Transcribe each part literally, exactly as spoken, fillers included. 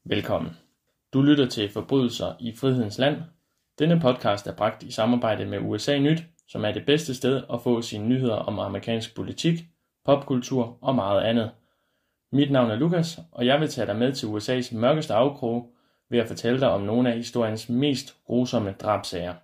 Velkommen. Du lytter til Forbrydelser i Frihedens Land. Denne podcast er bragt i samarbejde med U S A Nyt, som er det bedste sted at få sine nyheder om amerikansk politik, popkultur og meget andet. Mit navn er Lukas, og jeg vil tage dig med til U S A's mørkeste afkroge ved at fortælle dig om nogle af historiens mest grusomme drabsager.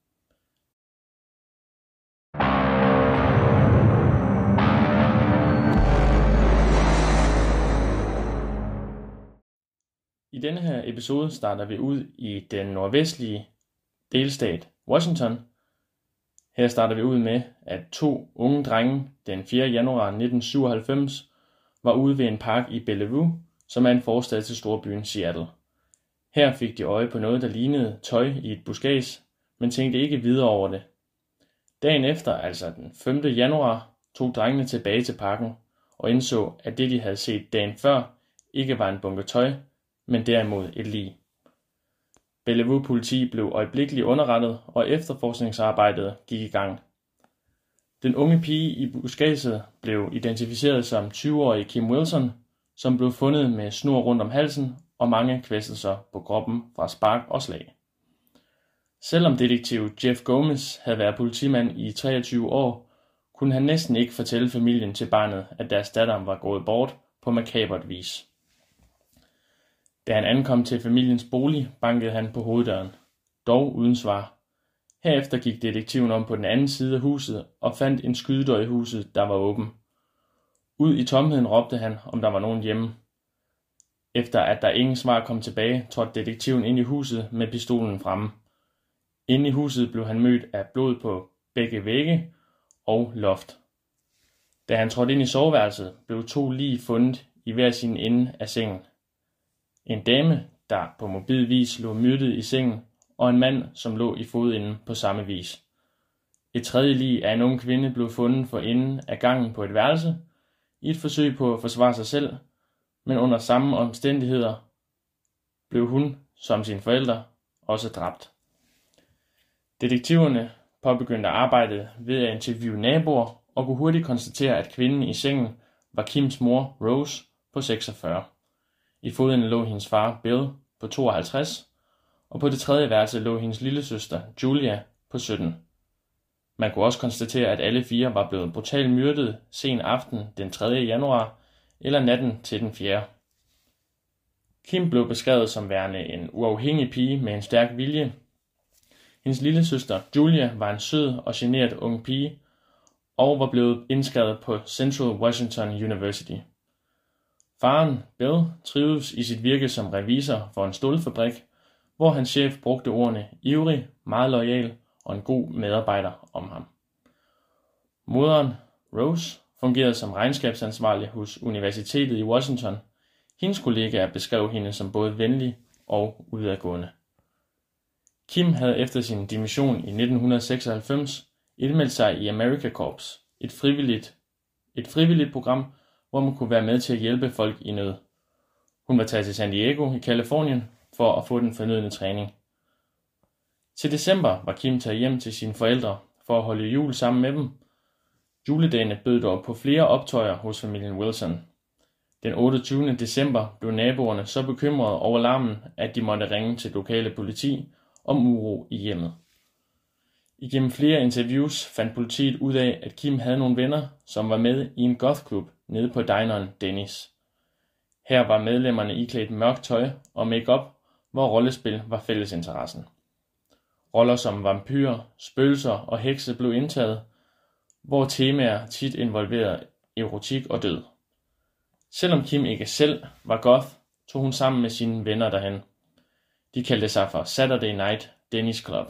I denne her episode starter vi ud i den nordvestlige delstat Washington. Her starter vi ud med, at to unge drenge den fjerde januar nitten syvoghalvfems var ude ved en park i Bellevue, som er en forstad til storbyen Seattle. Her fik de øje på noget, der lignede tøj i et buskads, men tænkte ikke videre over det. Dagen efter, altså den femte januar, tog drengene tilbage til parken og indså, at det de havde set dagen før ikke var en bunke tøj, men derimod et lig. Bellevue politi blev øjeblikkeligt underrettet, og efterforskningsarbejdet gik i gang. Den unge pige i buskadset blev identificeret som tyve-årige Kim Wilson, som blev fundet med snor rundt om halsen og mange kvæstelser på kroppen fra spark og slag. Selvom detektiv Jeff Gomez havde været politimand i treogtyve år, kunne han næsten ikke fortælle familien til barnet, at deres datter var gået bort på makabert vis. Da han ankom til familiens bolig, bankede han på hoveddøren, dog uden svar. Herefter gik detektiven om på den anden side af huset og fandt en skydedør i huset, der var åben. Ud i tomheden råbte han, om der var nogen hjemme. Efter at der ingen svar kom tilbage, trådte detektiven ind i huset med pistolen fremme. Inde i huset blev han mødt af blod på begge vægge og loft. Da han trådte ind i soveværelset, blev to lig fundet i hver sin ende af sengen. En dame, der på mobil vis lå myrdet i sengen, og en mand, som lå i fodenden på samme vis. Et tredje lig af en ung kvinde blev fundet for enden af gangen på et værelse, i et forsøg på at forsvare sig selv, men under samme omstændigheder blev hun, som sine forældre, også dræbt. Detektiverne påbegyndte arbejdet ved at interviewe naboer og kunne hurtigt konstatere, at kvinden i sengen var Kims mor, Rose, på seksogfyrre. I fodenden lå hendes far, Bill, på tooghalvtreds, og på det tredje værelse lå hendes lillesøster, Julia, på sytten. Man kunne også konstatere, at alle fire var blevet brutalt myrdet sen aften den tredje januar, eller natten til den fjerde. Kim blev beskrevet som værende en uafhængig pige med en stærk vilje. Hendes lillesøster, Julia, var en sød og genert ung pige, og var blevet indskrevet på Central Washington University. Faren, Bill, trivedes i sit virke som revisor for en stålfabrik, hvor hans chef brugte ordene ivrig, meget loyal og en god medarbejder om ham. Moderen, Rose, fungerede som regnskabsansvarlig hos Universitetet i Washington. Hendes kollegaer beskrev hende som både venlig og udadgående. Kim havde efter sin dimission i nitten seksoghalvfems indmeldt sig i America Corps, et frivilligt, et frivilligt program, hvor man kunne være med til at hjælpe folk i nød. Hun var taget til San Diego i Californien for at få den fornødne træning. Til december var Kim taget hjem til sine forældre for at holde jul sammen med dem. Juledagene bød dog på flere optøjer hos familien Wilson. Den otteogtyvende december blev naboerne så bekymrede over larmen, at de måtte ringe til lokale politi om uro i hjemmet. Igennem flere interviews fandt politiet ud af, at Kim havde nogle venner, som var med i en gothklub nede på dineren Dennis. Her var medlemmerne iklædt mørkt tøj og makeup, hvor rollespil var fællesinteressen. Roller som vampyrer, spøgelser og hekse blev indtaget, hvor temaer tit involverede erotik og død. Selvom Kim ikke selv var goth, tog hun sammen med sine venner derhen. De kaldte sig for Saturday Night Dennis Club.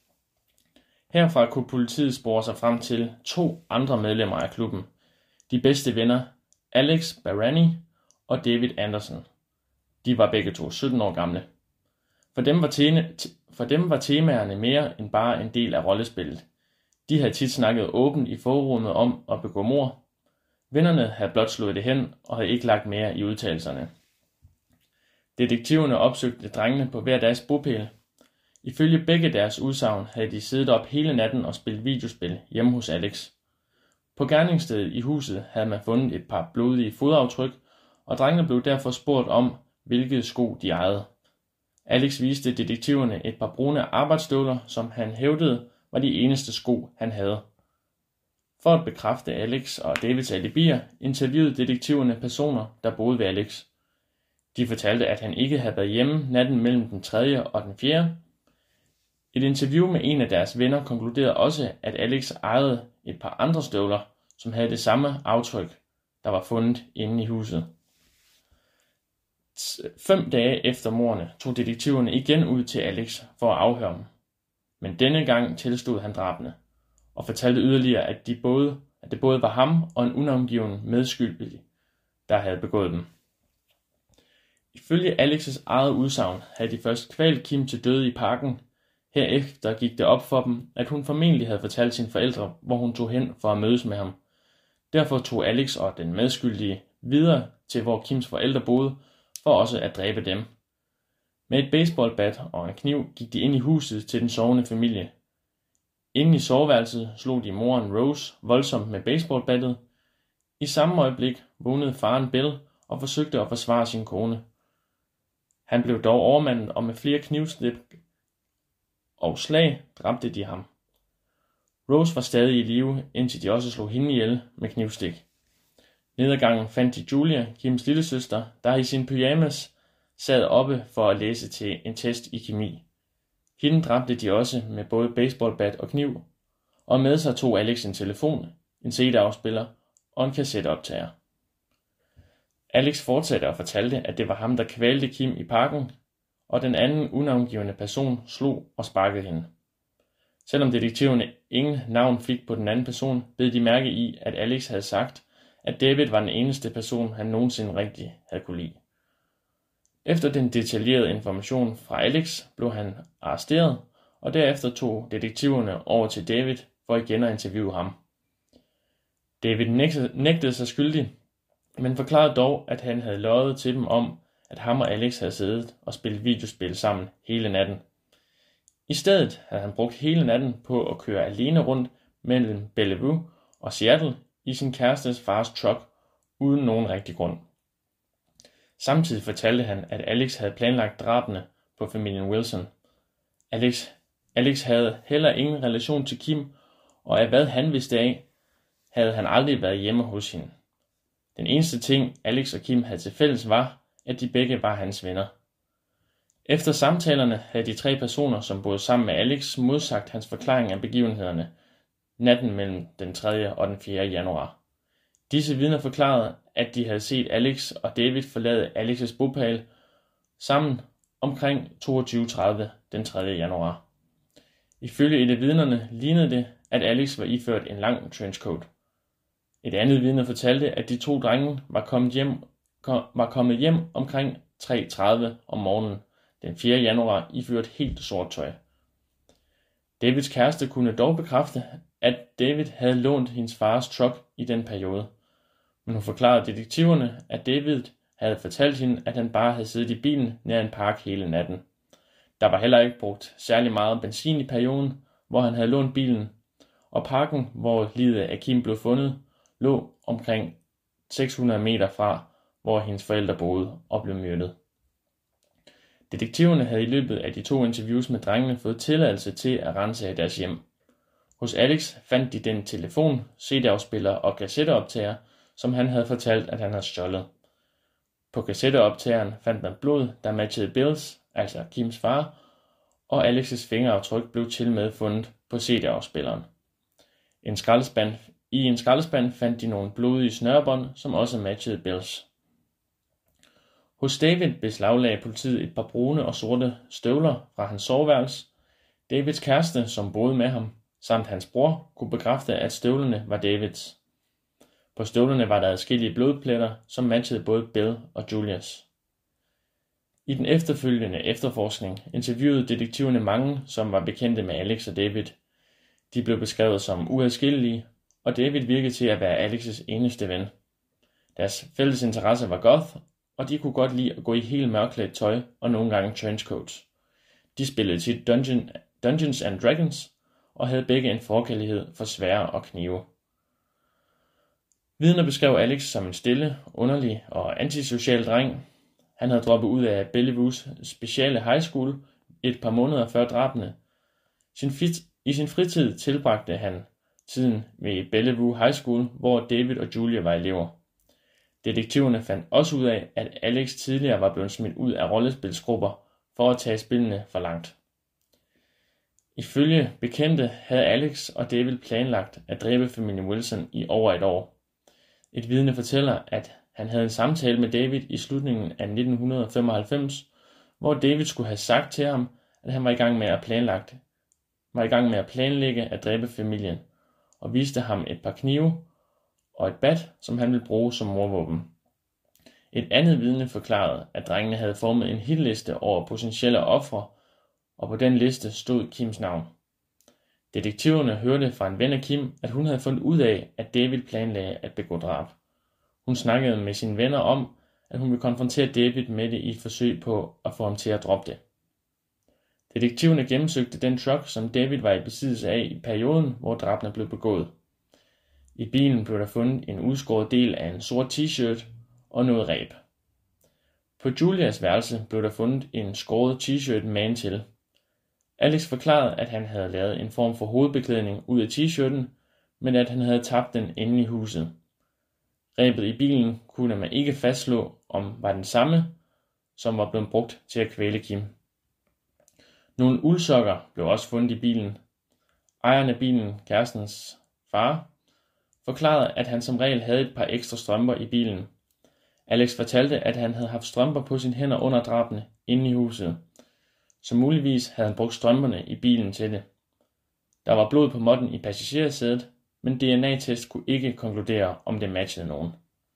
Herfra kunne politiet spore sig frem til to andre medlemmer af klubben. De bedste venner, Alex Barani og David Anderson. De var begge to sytten år gamle. For dem var, tene, for dem var temaerne mere end bare en del af rollespillet. De havde tit snakket åbent i forrummet om at begå mord. Vennerne havde blot slået det hen og havde ikke lagt mere i udtalelserne. Detektiverne opsøgte drengene på hver deres bopæl. Ifølge begge deres udsagn havde de siddet op hele natten og spillet videospil hjemme hos Alex. På gerningsstedet i huset havde man fundet et par blodige fodaftryk, og drengene blev derfor spurgt om, hvilke sko de ejede. Alex viste detektiverne et par brune arbejdsstøvler, som han hævdede var de eneste sko, han havde. For at bekræfte Alex og Davids alibier, interviewede detektiverne personer, der boede ved Alex. De fortalte, at han ikke havde været hjemme natten mellem den tredje og den fjerde. Et interview med en af deres venner konkluderede også, at Alex ejede et par andre støvler, som havde det samme aftryk, der var fundet inde i huset. Fem dage efter mordene tog detektiverne igen ud til Alex for at afhøre ham. Men denne gang tilstod han drabene, og fortalte yderligere, at, de både, at det både var ham og en unavngiven medskyldig, der havde begået dem. Ifølge Alex's eget udsagn havde de først kvalt Kim til døde i parken. Herefter gik det op for dem, at hun formentlig havde fortalt sine forældre, hvor hun tog hen for at mødes med ham. Derfor tog Alex og den medskyldige videre til, hvor Kims forældre boede, for også at dræbe dem. Med et baseballbat og en kniv gik de ind i huset til den sovende familie. Inde i soveværelset slog de moren Rose voldsomt med baseballbattet. I samme øjeblik vågnede faren Bill og forsøgte at forsvare sin kone. Han blev dog overmandet, og med flere knivstik og slag dræbte de ham. Rose var stadig i live, indtil de også slog hende ihjel med knivstik. Ned ad gangen fandt de Julia, Kims lillesøster, der i sin pyjamas sad oppe for at læse til en test i kemi. Hende dræbte de også med både baseballbat og kniv, og med sig tog Alex en telefon, en C D-afspiller og en kassetteoptager. Alex fortsatte og fortalte, at det var ham, der kvalte Kim i parken, og den anden unavngivende person slog og sparkede hende. Selvom detektiverne ingen navn fik på den anden person, bed de mærke i, at Alex havde sagt, at David var den eneste person, han nogensinde rigtig havde kunne lide. Efter den detaljerede information fra Alex blev han arresteret, og derefter tog detektiverne over til David for igen at interviewe ham. David nægtede sig skyldig, men forklarede dog, at han havde løjet til dem om, at ham og Alex havde siddet og spillet videospil sammen hele natten. I stedet havde han brugt hele natten på at køre alene rundt mellem Bellevue og Seattle i sin kærestes fars truck uden nogen rigtig grund. Samtidig fortalte han, at Alex havde planlagt drabene på familien Wilson. Alex, Alex havde heller ingen relation til Kim, og af hvad han vidste af, havde han aldrig været hjemme hos hende. Den eneste ting, Alex og Kim havde til fælles, var, at de begge var hans venner. Efter samtalerne havde de tre personer, som boede sammen med Alex, modsagt hans forklaring af begivenhederne natten mellem den tredje og den fjerde januar. Disse vidner forklarede, at de havde set Alex og David forlade Alex's bopæl sammen omkring toogtyve tredive den tredje januar. Ifølge et af vidnerne lignede det, at Alex var iført en lang trenchcoat. Et andet vidne fortalte, at de to drenge var kommet hjem, kom, var kommet hjem omkring tre tredive om morgenen den fjerde januar iført helt sort tøj. Davids kæreste kunne dog bekræfte, at David havde lånt hendes fars truck i den periode. Men hun forklarede detektiverne, at David havde fortalt hende, at han bare havde siddet i bilen nær en park hele natten. Der var heller ikke brugt særlig meget benzin i perioden, hvor han havde lånt bilen, og parken, hvor liget af Kim blev fundet, lå omkring seks hundrede meter fra, hvor hendes forældre boede og blev myrdet. Detektiverne havde i løbet af de to interviews med drengene fået tilladelse til at ransage deres hjem. Hos Alex fandt de den telefon, C D-afspiller og kassetteoptager, som han havde fortalt, at han havde stjålet. På kassetteoptageren fandt man blod, der matchede Bills, altså Kims far, og Alex's fingeraftryk blev til med fundet på C D-afspilleren. En skraldespand, I en skraldespand fandt de nogle blodige snørebånd, som også matchede Bills. Hos David beslaglagde politiet et par brune og sorte støvler fra hans soveværelse. Davids kæreste, som boede med ham, samt hans bror, kunne bekræfte, at støvlerne var Davids. På støvlerne var der adskillige blodpletter, som matchede både Bill og Julius. I den efterfølgende efterforskning interviewede detektiverne mange, som var bekendte med Alex og David. De blev beskrevet som uadskillelige, og David virkede til at være Alex's eneste ven. Deres fælles interesse var goth, og de kunne godt lide at gå i helt mørklædt tøj og nogle gange trenchcoats. De spillede tit Dungeon, Dungeons and Dragons og havde begge en forkærlighed for sværd og knive. Vidner beskrev Alex som en stille, underlig og antisocial dreng. Han havde droppet ud af Bellevues speciale high school et par måneder før drabene. Sin fit- I sin fritid tilbragte han tiden ved Bellevue High School, hvor David og Julia var elever. Detektiverne fandt også ud af, at Alex tidligere var blevet smidt ud af rollespilsgrupper for at tage spillene for langt. Ifølge bekendte havde Alex og David planlagt at dræbe familien Wilson i over et år. Et vidne fortæller, at han havde en samtale med David i slutningen af nitten femoghalvfems, hvor David skulle have sagt til ham, at han var i gang med at planlagt, var i gang med at planlægge at dræbe familien, og viste ham et par knive og et bat, som han ville bruge som mordvåben. Et andet vidne forklarede, at drengene havde formet en hitliste over potentielle ofre, og på den liste stod Kims navn. Detektiverne hørte fra en ven af Kim, at hun havde fundet ud af, at David planlagde at begå drab. Hun snakkede med sine venner om, at hun ville konfrontere David med det i et forsøg på at få ham til at droppe det. Detektiverne gennemsøgte den truck, som David var i besiddelse af i perioden, hvor drabene blev begået. I bilen blev der fundet en udskåret del af en sort t-shirt og noget reb. På Julias værelse blev der fundet en skåret t-shirt magen til. Alex forklarede, at han havde lavet en form for hovedbeklædning ud af t-shirten, men at han havde tabt den inde i huset. Rebet i bilen kunne man ikke fastslå, om var den samme, som var blevet brugt til at kvæle Kim. Nogle uldsokker blev også fundet i bilen. Ejeren af bilen, kærestens far, forklarede, at han som regel havde et par ekstra strømper i bilen. Alex fortalte, at han havde haft strømper på sine hænder under drabene inde i huset, så muligvis havde han brugt strømperne i bilen til det. Der var blod på måtten i passagersædet, men D N A-test kunne ikke konkludere, om det matchede nogen.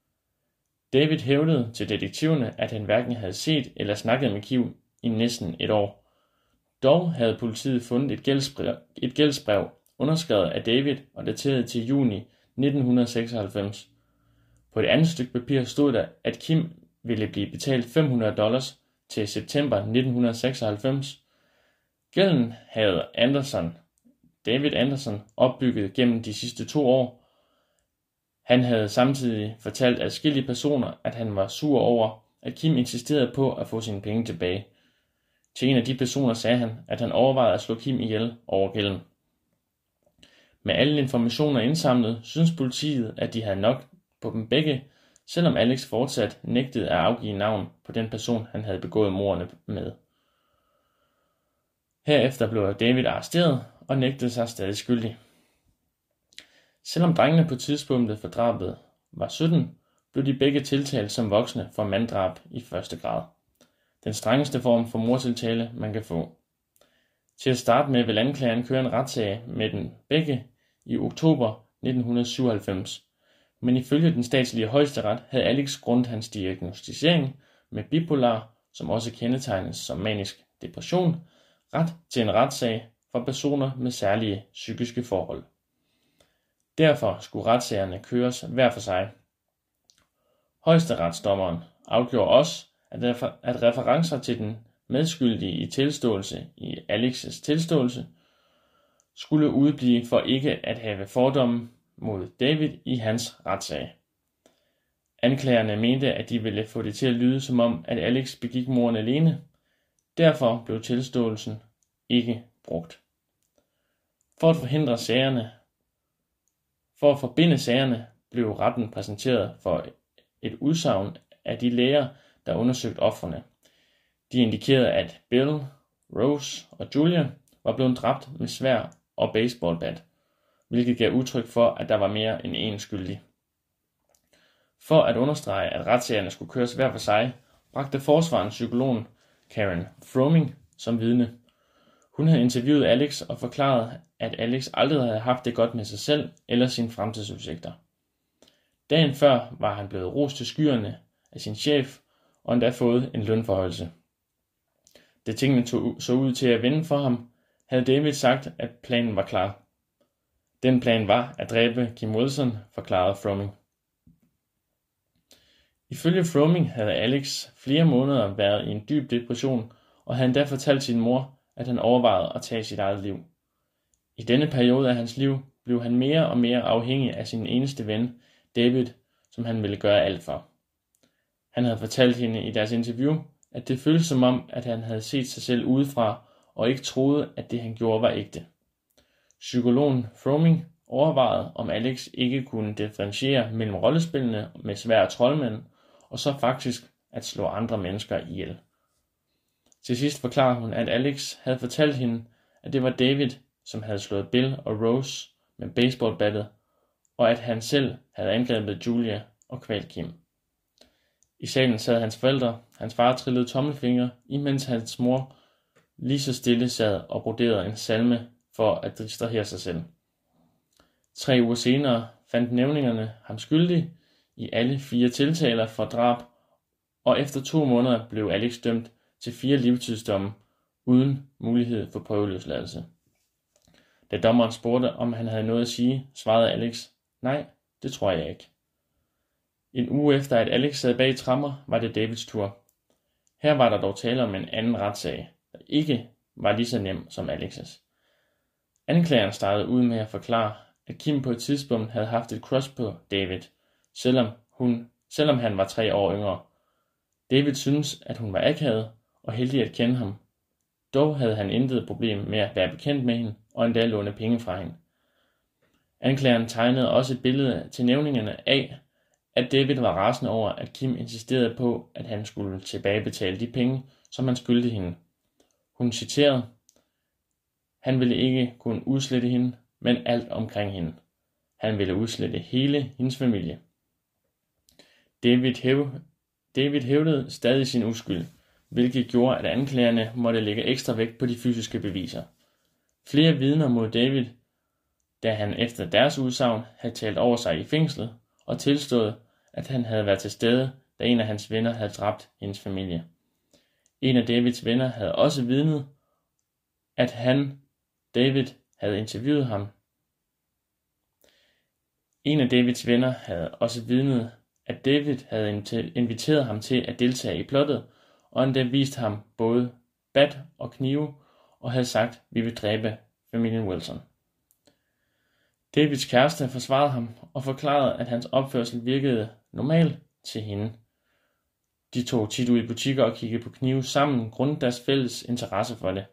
David hævdede til detektiverne, at han hverken havde set eller snakket med Kim i næsten et år. Dog havde politiet fundet et gældsbrev, et gældsbrev underskrevet af David og dateret til juni nitten seksoghalvfems. På et andet stykke papir stod der, at Kim ville blive betalt fem hundrede dollars til september nitten seksoghalvfems. Gælden havde Anderson, David Anderson opbygget gennem de sidste to år. Han havde samtidig fortalt adskillige personer, at han var sur over, at Kim insisterede på at få sine penge tilbage. Til en af de personer sagde han, at han overvejede at slå Kim ihjel over gælden. Med alle informationer indsamlet, synes politiet, at de havde nok på dem begge, selvom Alex fortsat nægtede at afgive navn på den person, han havde begået mordene med. Herefter blev David arresteret og nægtede sig stadig skyldig. Selvom drengene på tidspunktet for drabet var sytten, blev de begge tiltalt som voksne for manddrab i første grad. Den strengeste form for mordtiltale, man kan få. Til at starte med vil anklageren køre en retssag med den begge i oktober nitten syvoghalvfems, men ifølge den statslige højesteret havde Alex grundet hans diagnostisering med bipolar, som også kendetegnes som manisk depression, ret til en retssag for personer med særlige psykiske forhold. Derfor skulle retssagerne køres hver for sig. Højesteretsdommeren afgjorde også, at referencer til den medskyldige i tilståelse i Alex's tilståelse skulle udblive for ikke at have fordomme mod David i hans retssag. Anklagerne mente, at de ville få det til at lyde som om, at Alex begik mordene alene. Derfor blev tilståelsen ikke brugt. For at forhindre sagerne, for at forbinde sagerne, blev retten præsenteret for et udsagn af de læger, der undersøgte ofrene. De indikerede, at Bill, Rose og Julia var blevet dræbt med sværd og baseballbat, hvilket gav udtryk for, at der var mere end én skyldig. For at understrege, at retssagerne skulle køres hver for sig, bragte forsvareren psykologen Karen Froming som vidne. Hun havde interviewet Alex og forklaret, at Alex aldrig havde haft det godt med sig selv eller sine fremtidsudsigter. Dagen før var han blevet rost til skyerne af sin chef og endda fået en lønforhøjelse. Da tingene tog, så ud til at vende for ham, havde David sagt, at planen var klar. Den plan var at dræbe Kim Wilson, forklarede Froming. Ifølge Froming havde Alex flere måneder været i en dyb depression, og havde endda fortalt sin mor, at han overvejede at tage sit eget liv. I denne periode af hans liv blev han mere og mere afhængig af sin eneste ven, David, som han ville gøre alt for. Han havde fortalt hende i deres interview, at det føltes som om, at han havde set sig selv udefra, og ikke troede, at det han gjorde var ægte. Psykologen Fromming overvejede, om Alex ikke kunne differentiere mellem rollespillene med svære troldmænd, og så faktisk at slå andre mennesker ihjel. Til sidst forklarede hun, at Alex havde fortalt hende, at det var David, som havde slået Bill og Rose med baseballbattet, og at han selv havde angrebet Julia og kvalt Kim. I salen sad hans forældre, hans far trillede tommelfingre, imens hans mor lige så stille sad og broderede en salme for at distrahere sig selv. Tre uger senere fandt nævningerne ham skyldig i alle fire tiltaler for drab, og efter to måneder blev Alex dømt til fire livstidsdomme uden mulighed for prøveløsladelse. Da dommeren spurgte, om han havde noget at sige, svarede Alex, nej, det tror jeg ikke. En uge efter at Alex sad bag tremmer, var det Davids tur. Her var der dog tale om en anden retssag, der ikke var lige så nem som Alex's. Anklageren startede ud med at forklare, at Kim på et tidspunkt havde haft et crush på David, selvom, hun, selvom han var tre år yngre. David syntes, at hun var akavet og heldig at kende ham. Dog havde han intet problem med at være bekendt med hende og endda låne penge fra hende. Anklageren tegnede også et billede til nævningerne af, at David var rasende over, at Kim insisterede på, at han skulle tilbagebetale de penge, som han skyldte hende. Hun citerede, han ville ikke kun udslette hende, men alt omkring hende. Han ville udslette hele hendes familie. David, hæv, David hævdede stadig sin uskyld, hvilket gjorde, at anklagerne måtte lægge ekstra vægt på de fysiske beviser. Flere vidner mod David, da han efter deres udsagn havde talt over sig i fængslet og tilstået, at han havde været til stede, da en af hans venner havde dræbt hendes familie. En af Davids venner havde også vidnet, at han, David, havde interviewet ham. En af Davids venner havde også vidnet, at David havde inviteret ham til at deltage i plottet, og endda vist ham både bat og knive, og havde sagt, vi vil dræbe familien Wilson. Davids kæreste forsvarede ham og forklarede, at hans opførsel virkede normal til hende. De tog tit ud i butikker og kiggede på knive sammen, grundet deres fælles interesse for det.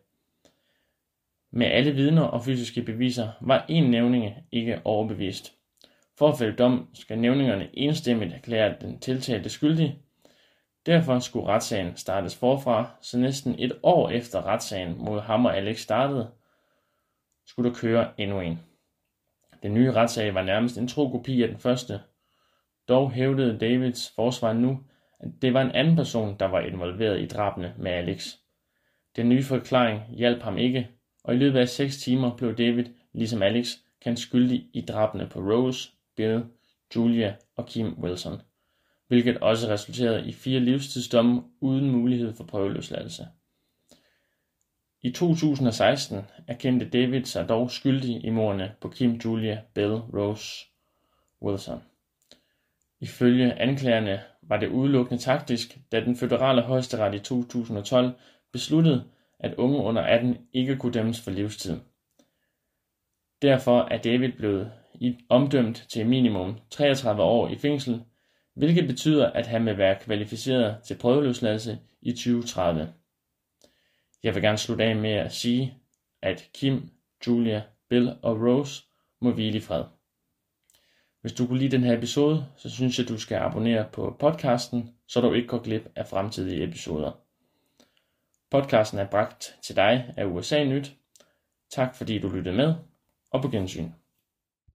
Med alle vidner og fysiske beviser var en nævning ikke overbevist. For at fælde dom skal nævningerne enstemmigt erklære den tiltalte skyldig. Derfor skulle retssagen startes forfra, så næsten et år efter retssagen mod ham og Alex startede, skulle der køre endnu en. Den nye retssag var nærmest en tro kopi af den første. Dog hævdede Davids forsvar nu, at det var en anden person, der var involveret i drabene med Alex. Den nye forklaring hjalp ham ikke, og i løbet af seks timer blev David, ligesom Alex, kendt skyldig i drabene på Rose, Bill, Julia og Kim Wilson, hvilket også resulterede i fire livstidsdomme uden mulighed for prøveløsladelse. I to tusind og seksten erkendte David sig dog skyldig i mordene på Kim, Julia, Bill, Rose, Wilson. Ifølge anklagerne var det udelukkende taktisk, da den føderale højesteret i to tusind og tolv besluttede, at unge under atten ikke kunne dømmes for livstid. Derfor er David blevet omdømt til minimum treogtredive år i fængsel, hvilket betyder, at han vil være kvalificeret til prøveløsladelse i tyve tredive. Jeg vil gerne slutte af med at sige, at Kim, Julia, Bill og Rose må hvile i fred. Hvis du kunne lide den her episode, så synes jeg, du skal abonnere på podcasten, så du ikke går glip af fremtidige episoder. Podcasten er bragt til dig af U S A Nyt. Tak fordi du lyttede med, og på gensyn.